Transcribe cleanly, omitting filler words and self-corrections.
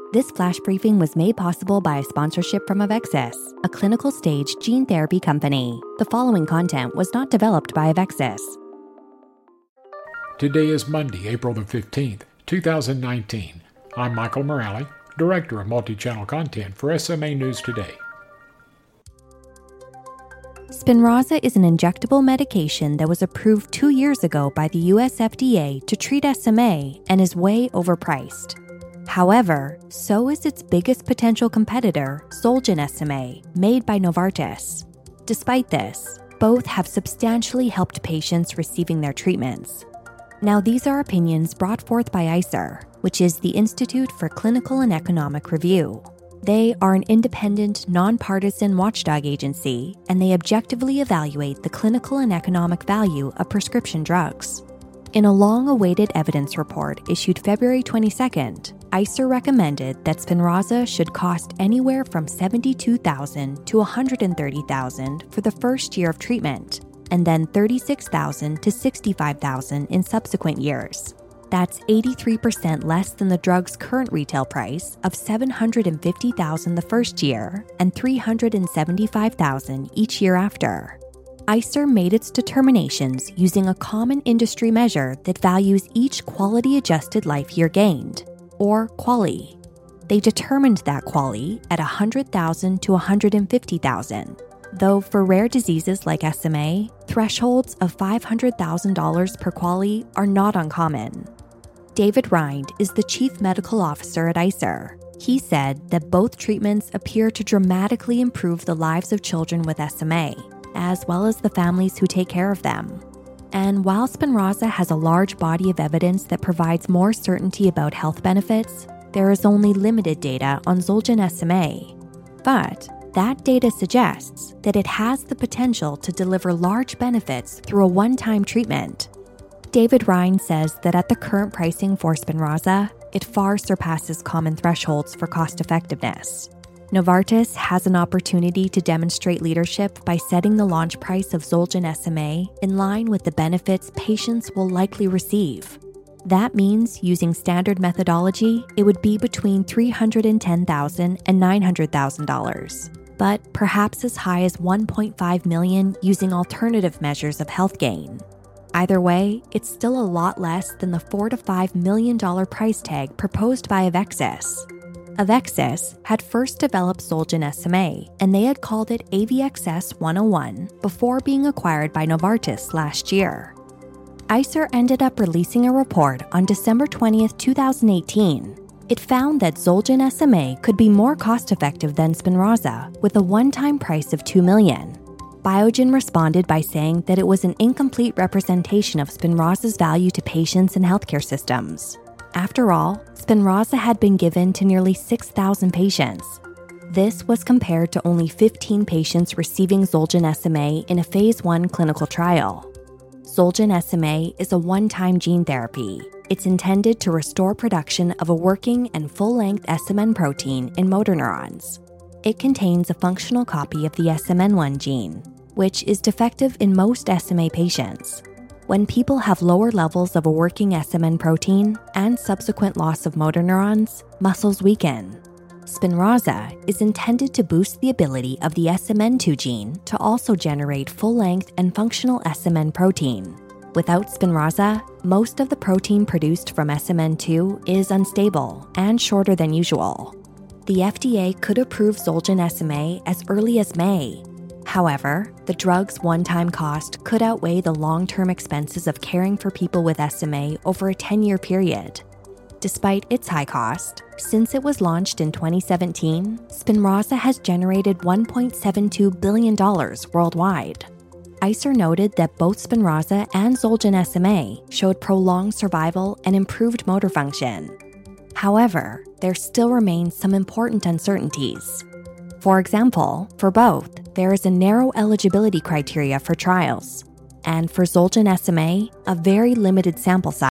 This flash briefing was made possible by a sponsorship from Avexis, a clinical stage gene therapy company. The following content was not developed by Avexis. Today is Monday, April the 15th, 2019. I'm Michael Morale, Director of Multi-Channel Content for SMA News Today. Spinraza is an injectable medication that was approved 2 years ago by the US FDA to treat SMA and is way overpriced. However, so is its biggest potential competitor, Zolgen SMA, made by Novartis. Despite this, both have substantially helped patients receiving their treatments. Now, these are opinions brought forth by ICER, which is the Institute for Clinical and Economic Review. They are an independent, nonpartisan watchdog agency, and they objectively evaluate the clinical and economic value of prescription drugs. In a long-awaited evidence report issued February 22nd, ICER recommended that Spinraza should cost anywhere from $72,000 to $130,000 for the first year of treatment, and then $36,000 to $65,000 in subsequent years. That's 83% less than the drug's current retail price of $750,000 the first year and $375,000 each year after. ICER made its determinations using a common industry measure that values each quality-adjusted life year gained, or QALY. They determined that QALY at $100,000 to $150,000, though for rare diseases like SMA, thresholds of $500,000 per QALY are not uncommon. David Rind is the Chief Medical Officer at ICER. He said that both treatments appear to dramatically improve the lives of children with SMA, as well as the families who take care of them. And while Spinraza has a large body of evidence that provides more certainty about health benefits, there is only limited data on Zolgen SMA. But that data suggests that it has the potential to deliver large benefits through a one-time treatment. David Rind says that at the current pricing for Spinraza, it far surpasses common thresholds for cost-effectiveness. Novartis has an opportunity to demonstrate leadership by setting the launch price of Zolgen SMA in line with the benefits patients will likely receive. That means, using standard methodology, it would be between $310,000 and $900,000, but perhaps as high as $1.5 million using alternative measures of health gain. Either way, it's still a lot less than the $4 to $5 million price tag proposed by Avexis. Avexis had first developed Zolgen SMA, and they had called it AVXS-101 before being acquired by Novartis last year. ICER ended up releasing a report on December 20th, 2018. It found that Zolgen SMA could be more cost-effective than Spinraza, with a one-time price of $2 million. Biogen responded by saying that it was an incomplete representation of Spinraza's value to patients and healthcare systems. After all, Spinraza had been given to nearly 6,000 patients. This was compared to only 15 patients receiving Zolgen SMA in a Phase 1 clinical trial. Zolgen SMA is a one-time gene therapy. It's intended to restore production of a working and full-length SMN protein in motor neurons. It contains a functional copy of the SMN1 gene, which is defective in most SMA patients. When people have lower levels of a working SMN protein and subsequent loss of motor neurons, muscles weaken. Spinraza is intended to boost the ability of the SMN2 gene to also generate full-length and functional SMN protein. Without Spinraza, most of the protein produced from SMN2 is unstable and shorter than usual. The FDA could approve Zolgen SMA as early as May. However, the drug's one-time cost could outweigh the long-term expenses of caring for people with SMA over a 10-year period. Despite its high cost, since it was launched in 2017, Spinraza has generated $1.72 billion worldwide. ICER noted that both Spinraza and Zolgen SMA showed prolonged survival and improved motor function. However, there still remain some important uncertainties. For example, for both, there is a narrow eligibility criteria for trials, and for Zolgen SMA, a very limited sample size.